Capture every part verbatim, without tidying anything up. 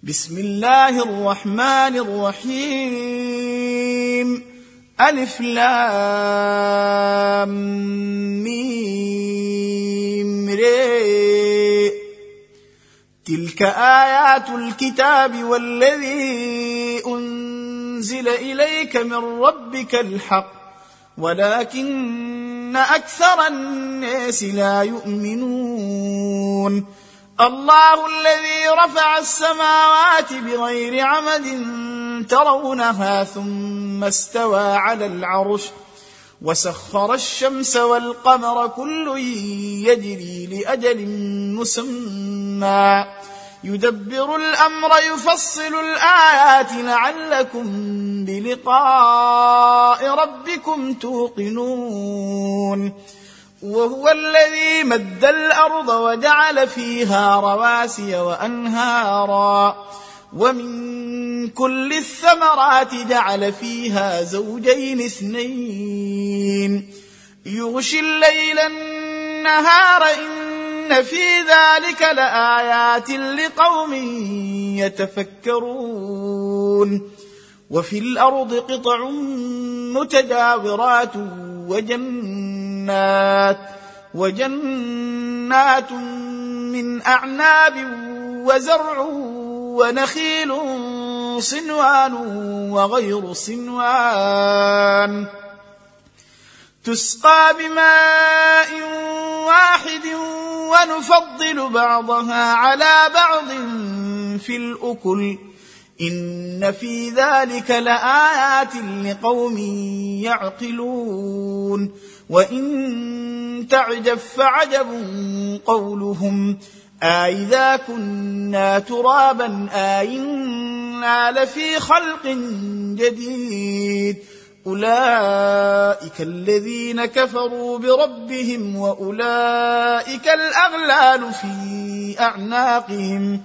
بسم الله الرحمن الرحيم. ألف لام ميم ري. تلك آيات الكتاب والذي أنزل إليك من ربك الحق ولكن أكثر الناس لا يؤمنون. الله الذي رفع السماوات بغير عمد ترونها ثم استوى على العرش وسخر الشمس والقمر كل يجري لأجل مسمى يدبر الأمر يفصل الآيات لعلكم بلقاء ربكم توقنون. وهو الذي مد الأرض وجعل فيها رواسي وأنهارا ومن كل الثمرات جعل فيها زوجين اثنين يغشي الليل النهار إن في ذلك لآيات لقوم يتفكرون. وفي الأرض قطع متجاورات وجنات وجنات من أعناب وزرع ونخيل صنوان وغير صنوان تسقى بماء واحد ونفضل بعضها على بعض في الأكل إن في ذلك لآيات لقوم يعقلون. وإن تعجب فعجب قولهم أإذا كنا ترابا أإنا لفي خلق جديد أولئك الذين كفروا بربهم وأولئك الأغلال في أعناقهم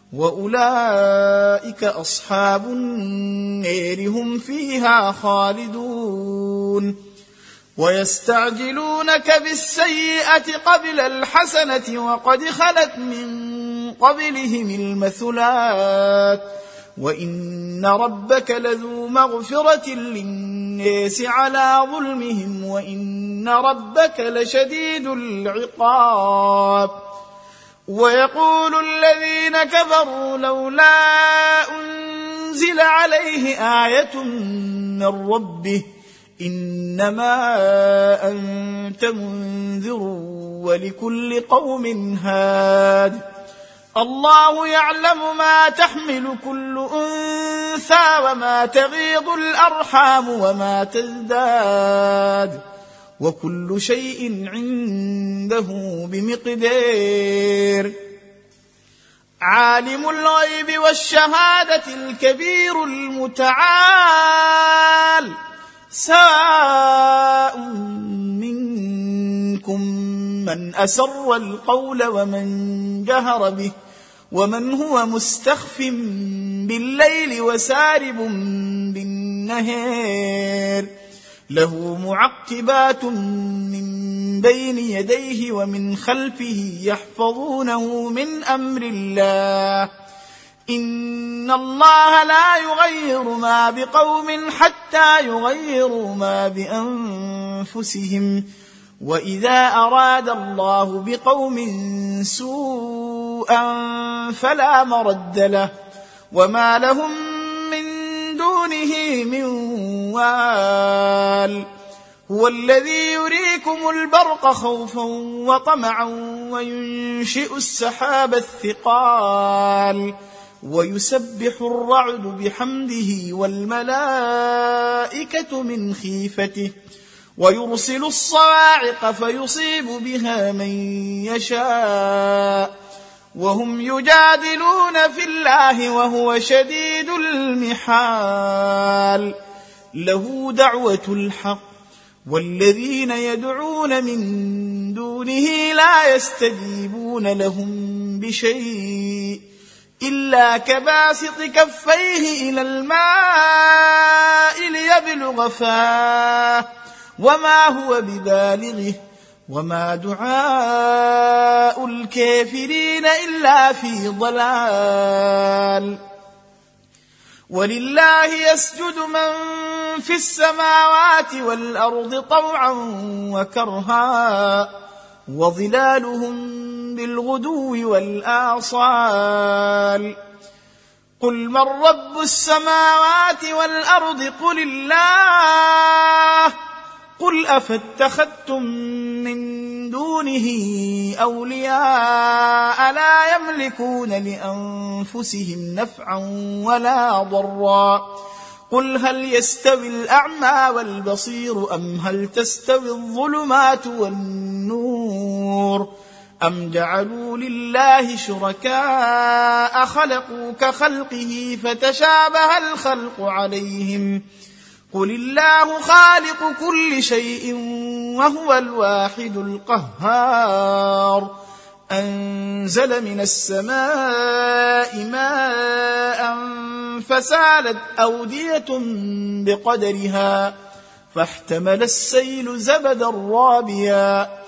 وأولئك أصحاب النار هم فيها خالدون. ويستعجلونك بالسيئة قبل الحسنة وقد خلت من قبلهم المثلات وإن ربك لذو مغفرة للناس على ظلمهم وإن ربك لشديد العقاب. ويقول الذين كفروا لولا أنزل عليه آية من ربه إنما أنت منذر ولكل قوم هاد. الله يعلم ما تحمل كل أنثى وما تغيض الأرحام وما تزداد وكل شيء عنده بمقدار. عالم الغيب والشهادة الكبير المتعال سواء منكم من أسر القول ومن جهر به ومن هو مستخف بالليل وسارب بالنهار له معقبات من بين يديه ومن خلفه يحفظونه من أمر الله إن الله لا يغير ما بقوم حتى يغيروا ما بأنفسهم وإذا أراد الله بقوم سوءا فلا مرد له وما لهم من دونه من وال. هو الذي يريكم البرق خوفا وطمعا وينشئ السحاب الثقال ويسبح الرعد بحمده والملائكة من خيفته ويرسل الصواعق فيصيب بها من يشاء وهم يجادلون في الله وهو شديد المحال. له دعوة الحق والذين يدعون من دونه لا يستجيبون لهم بشيء إلا كباسط كفيه إلى الماء ليبلغ فاه وما هو ببالغه وما دعاء الكافرين إلا في ضلال. ولله يسجد من في السماوات والأرض طوعا وكرها وظلالهم بالغدو والآصال قل من رب السماوات والأرض قل الله قل أفاتخذتم من دونه أولياء لا يملكون لأنفسهم نفعا ولا ضرا قل هل يستوي الأعمى والبصير أم هل تستوي الظلمات والنور أم جعلوا لله شركاء خلقوا كخلقه فتشابه الخلق عليهم قل الله خالق كل شيء وهو الواحد القهار أنزل من السماء ماء فسالت أودية بقدرها فاحتمل السيل زبدا رابيا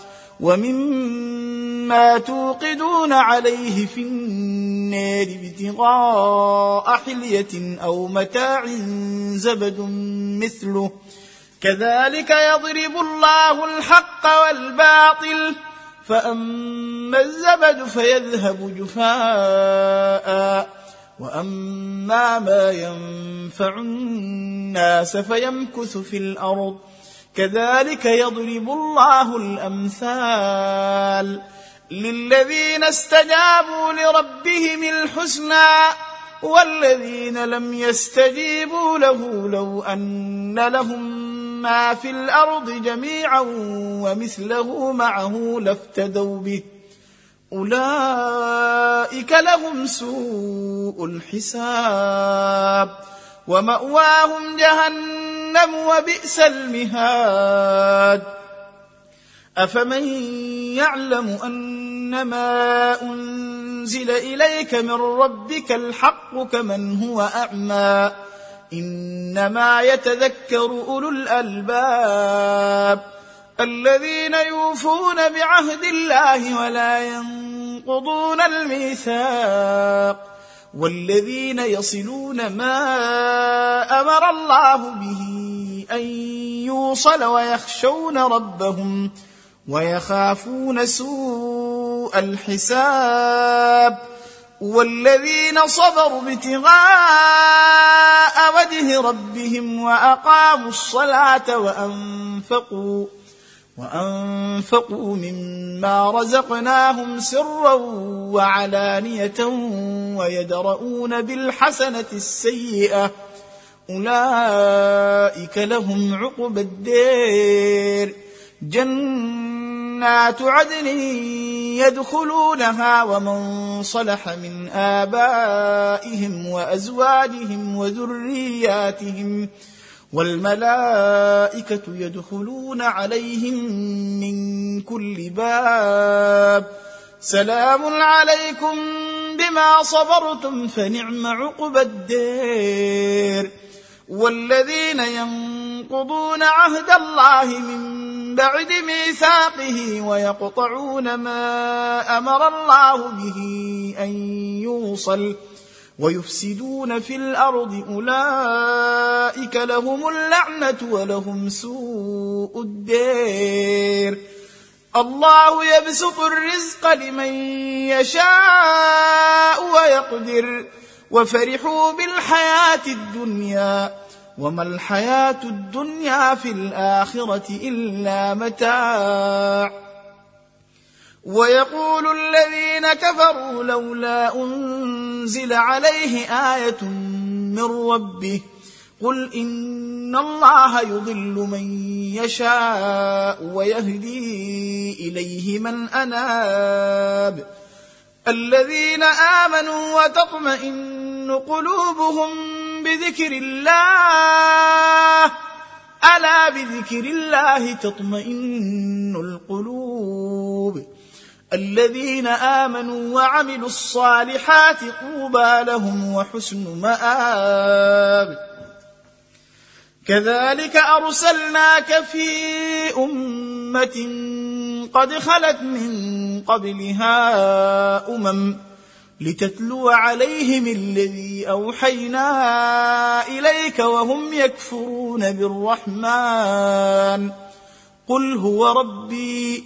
ومما توقدون عليه في النار ابتغاء حلية أو متاع زبد مثله كذلك يضرب الله الحق والباطل فأما الزبد فيذهب جفاء وأما ما ينفع الناس فيمكث في الأرض كذلك يضرب الله الأمثال للذين استجابوا لربهم الحسنى والذين لم يستجيبوا له لو أن لهم ما في الأرض جميعا ومثله معه لافتدوا به أولئك لهم سوء الحساب ومأواهم جهنم وبئس المهاد أفمن يعلم أنما أنزل إليك من ربك الحق كمن هو أعمى إنما يتذكر أولو الألباب الذين يوفون بعهد الله ولا ينقضون الميثاق والذين يصلون ما أمر الله به أن يوصل ويخشون ربهم ويخافون سوء الحساب والذين صبروا ابتغاء وجه ربهم وأقاموا الصلاة وأنفقوا وأنفقوا مما رزقناهم سرا وعلانية ويدرؤون بالحسنة السيئة أولئك لهم عقبى الدير جنات عدن يدخلونها ومن صلح من آبائهم وأزواجهم وذرياتهم والملائكة يدخلون عليهم من كل باب سلام عليكم بما صبرتم فنعم عقبى الدير والذين ينقضون عهد الله من بعد ميثاقه ويقطعون ما أمر الله به أن يوصل ويفسدون في الأرض أولئك لهم اللعنة ولهم سوء الدير الله يبسط الرزق لمن يشاء ويقدر وفرحوا بالحياة الدنيا وما الحياة الدنيا في الآخرة إلا متاع ويقول الذين كفروا لولا أنزل عليه آية من ربه قل إن الله يضل من يشاء ويهدي إليه من أناب الذين آمنوا وتطمئن قلوبهم بذكر الله ألا بذكر الله تطمئن القلوب الذين آمنوا وعملوا الصالحات طوبى لهم وحسن مآب كذلك أرسلناك في أمة قد خلت من قبلها أمم لتتلو عليهم الذي أوحينا إليك وهم يكفرون بالرحمن قل هو ربي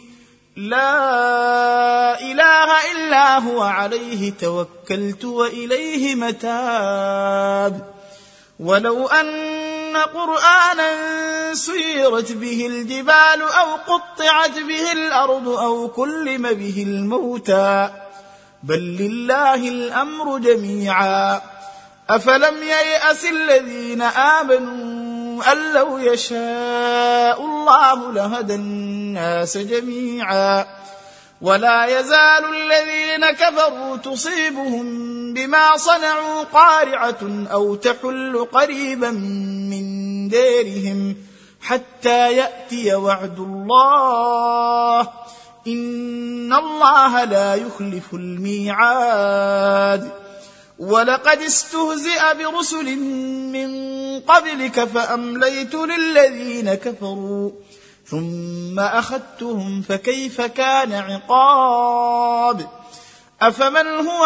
لا إله إلا هو عليه توكلت وإليه متاب ولو أن قرآنا سيرت به الجبال أو قطعت به الأرض أو كلم به الموتى بل لله الأمر جميعا أفلم ييأس الذين آمنوا أن لو يشاء الله لهدى الناس جميعا ولا يزال الذين كفروا تصيبهم بما صنعوا قارعة أو تحل قريبا من ديرهم حتى يأتي وعد الله إن الله لا يخلف الميعاد ولقد استهزئ برسل من قبلك فأمليت للذين كفروا ثم أخذتهم فكيف كان عقاب أفمن هو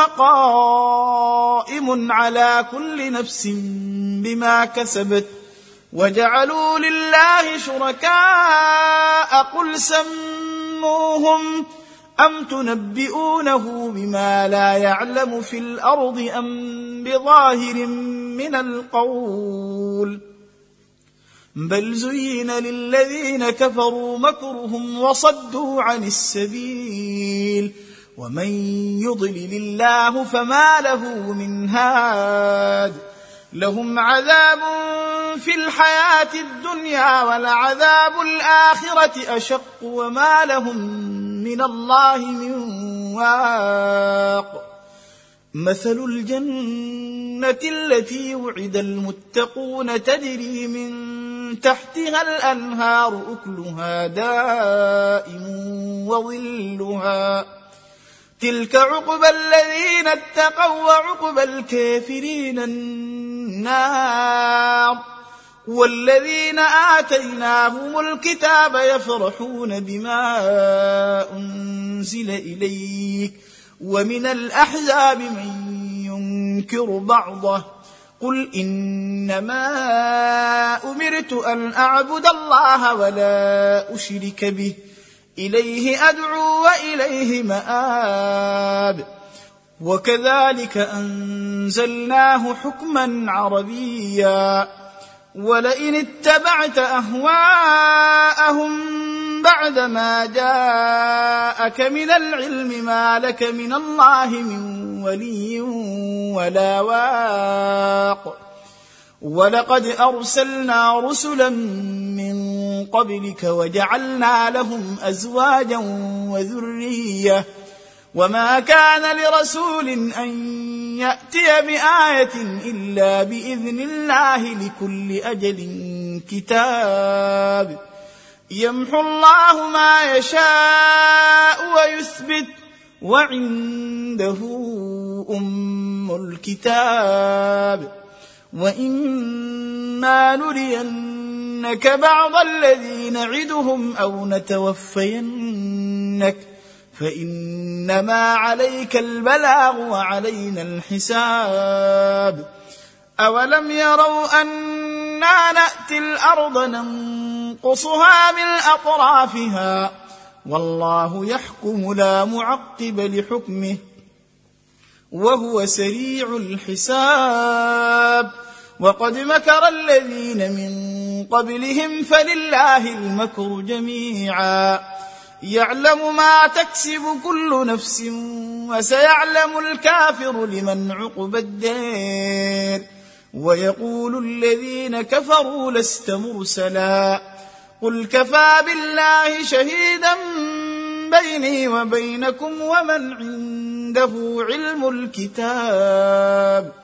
قائم على كل نفس بما كسبت وجعلوا لله شركاء قل سموهم أم تنبئونه بما لا يعلم في الأرض أم بظاهر من القول بل زين للذين كفروا مكرهم وصدوا عن السبيل ومن يضلل الله فما له من هاد لهم عذاب في الحياة الدنيا ولعذاب الآخرة أشق وما لهم من الله من واق مثل الجنة التي وعد المتقون تجري من تحتها الأنهار أكلها دائم وظلها تلك عقبى الذين اتقوا وعقبى الكافرين النار والذين آتيناهم الكتاب يفرحون بما أنزل إليك ومن الأحزاب من ينكر بعضه قل إنما أمرت أن أعبد الله ولا أشرك به إليه أدعو وإليه مآب وكذلك أنزلناه حكما عربيا ولئن اتبعت أهواءهم بعدما جاءك من العلم ما لك من الله من ولي ولا واق ولقد أرسلنا رسلا من قبلك وجعلنا لهم أزواجا وذرية وما كان لرسول أن يأتي بآية إلا بإذن الله لكل أجل كتاب يمحو الله ما يشاء ويثبت وعنده أم الكتاب وإما نرينك بعض الذي نعدهم أو نتوفينك فإنما عليك البلاغ وعلينا الحساب أولم يروا أنا نأتي الأرض ننقصها من أطرافها والله يحكم لا معقب لحكمه وهو سريع الحساب وقد مكر الذين من قبلهم فلله المكر جميعا يعلم ما تكسب كل نفس وسيعلم الكافر لمن عقبى الدار ويقول الذين كفروا لست مرسلا قل كفى بالله شهيدا بيني وبينكم ومن عنده علم الكتاب